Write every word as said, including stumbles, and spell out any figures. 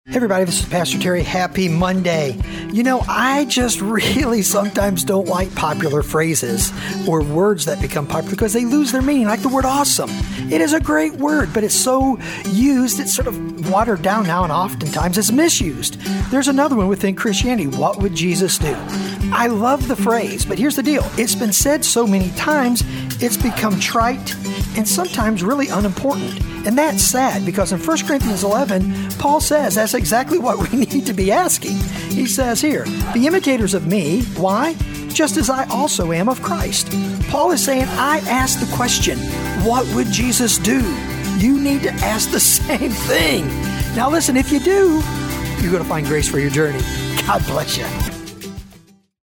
Hey everybody, this is Pastor Terry. Happy Monday. You know, I just really sometimes don't like popular phrases or words that become popular because they lose their meaning, like the word awesome. It is a great word, but it's so used, it's sort of watered down now, and oftentimes it's misused. There's another one within Christianity. What would Jesus do? I love the phrase, but here's the deal. It's been said so many times, it's become trite and sometimes really unimportant. And that's sad because in First Corinthians eleven, Paul says that's exactly what we need to be asking. He says here, be imitators of me. Why? Just as I also am of Christ. Paul is saying, I ask the question, what would Jesus do? You need to ask the same thing. Now listen, if you do, you're going to find grace for your journey. God bless you.